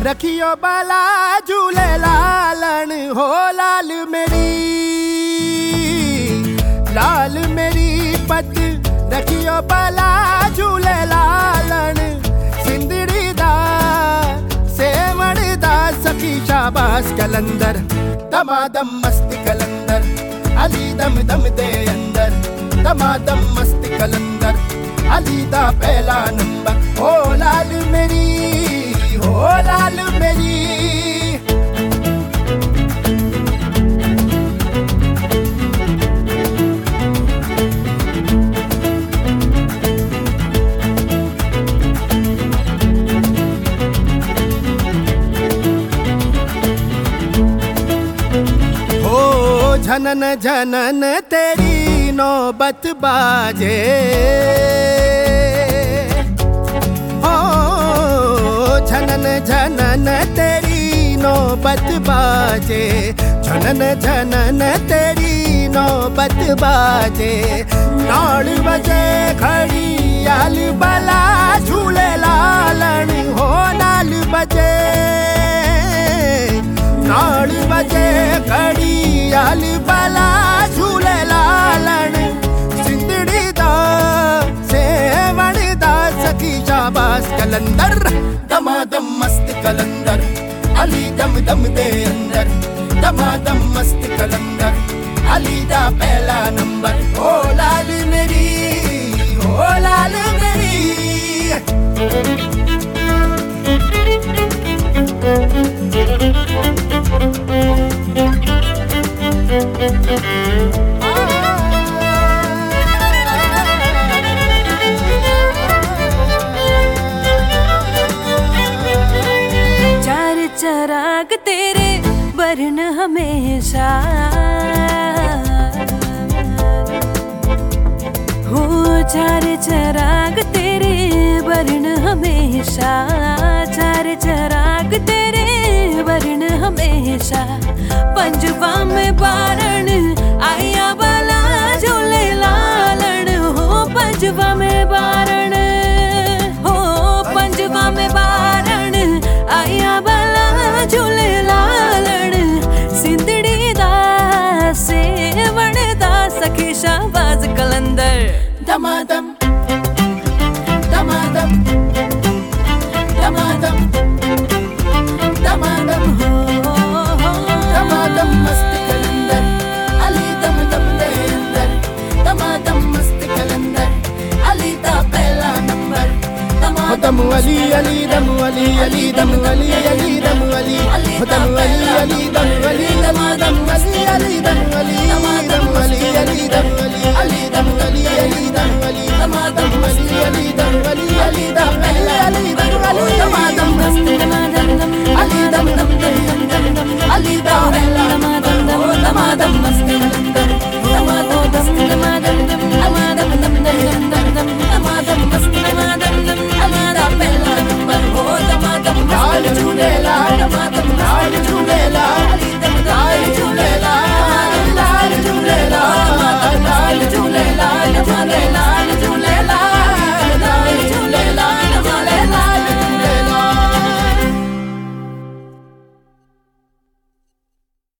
रखियो बाला झूले लालन हो लाल मेरी पत रखियो बाला झूले लालन सिंदड़ी दा सेवण दा सखी शाबाश कलंदर दमादम मस्त कलंदर अली दम दम दे अंदर दमादम मस्त कलंदर अली दा पहला नंबर हो लाल मेरी झनन झनन तेरी नौबत बाजे ओ झनन झनन तेरी नौबत बाजे झनन झनन तेरी नौबत बाजे नाल बजे खड़ी आल बला झूले लालन हो नाल बजे नाल बजे खड़ी आल बला झूले लालन सिंदड़ी दा सेवण दा सखी शाबाश कलंदर दमादम मस्त कलंदर अली दम दम दे अंदर दमादम मस्त कलंदर अली दा पहला नंबर ओ लाल मेरी ओ लाल मेरी चार चराग तेरे वर्ण हमेशा हो चार चराग तेरे वर्ण हमेशा चार चराग तेरे वर्ण हमेशा पंजवा में बारण आया बाला झूले लालन हो पंजवा में बारण हो पंजवा में बारण आया बाला झूले लालन सिंदड़ी दा सेवण दा सखी शाबाश कलंदर दमादम